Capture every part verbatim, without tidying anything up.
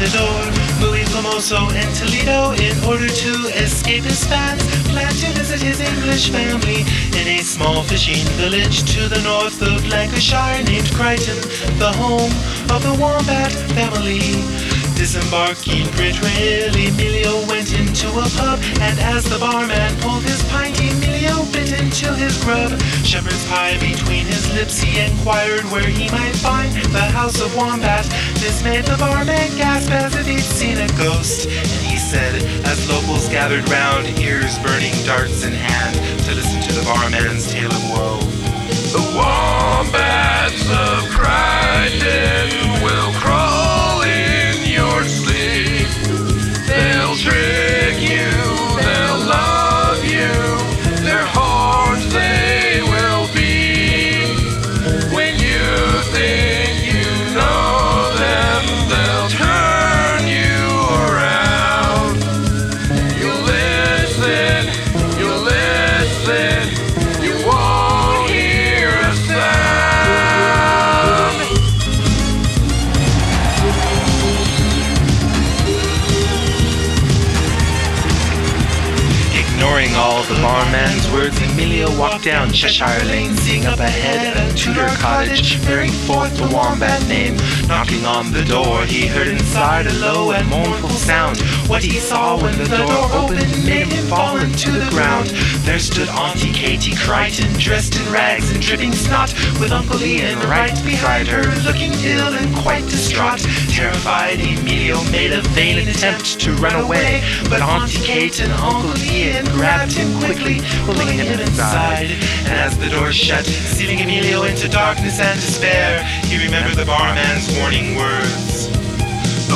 Matador, Louis Famoso, and Toledo. In order to escape his fans, planned to visit his English family in a small fishing village to the north of Lancashire named Crichton, the home of the Wombat family. Disembarking Brit Rail, Emilio went into a pub, and as the barman pulled his pint, Emilio bit into his grub. Shepherd's pie between his lips, he inquired where he might find the House of Wombat. This made the barman gasp as if he'd seen a ghost, and he said, as locals gathered round, ears burning, darts in hand, to listen to the barman's tale of woe. The wombats of Crichton will crawl in your sleep. They'll trick you, they'll love you, their horns they will beat. When you think you know them, they'll turn you around. You'll listen, you'll listen, you won't hear a sound. Ignoring all the barman's words, Emilio walked down Cheshire Lane, seeing up ahead a Tudor cottage bearing forth the Wombat name. Knocking on the door, he heard inside a low and mournful sound. What he saw when the door opened made him fall into the ground. There stood Auntie Katie Crichton, dressed in rags and dripping snot, with Uncle Ian right behind her, looking ill and quite distraught. Terrified, Emilio made a vain attempt to run away, but Auntie Kate and Uncle Ian grabbed him quickly, pulling him inside. And as the door shut, sealing Emilio into darkness and despair, he remembered the barman's warning words. The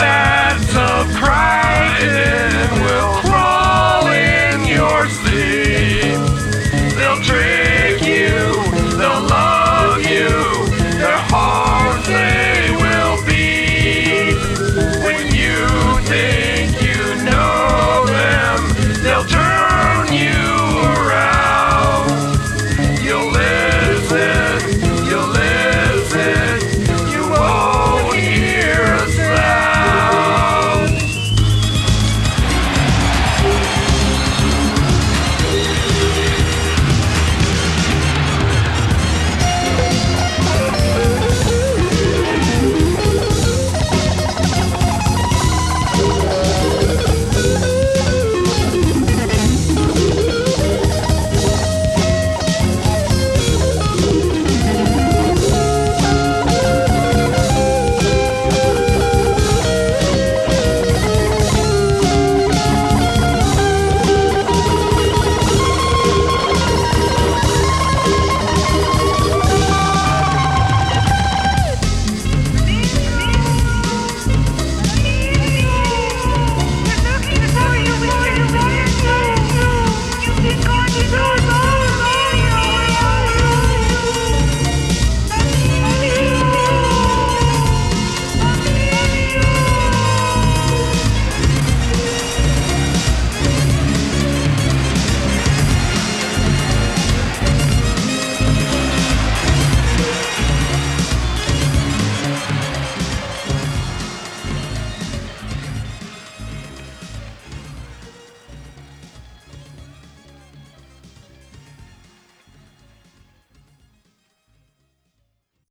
wombats of Crichton will crawl in your sleep.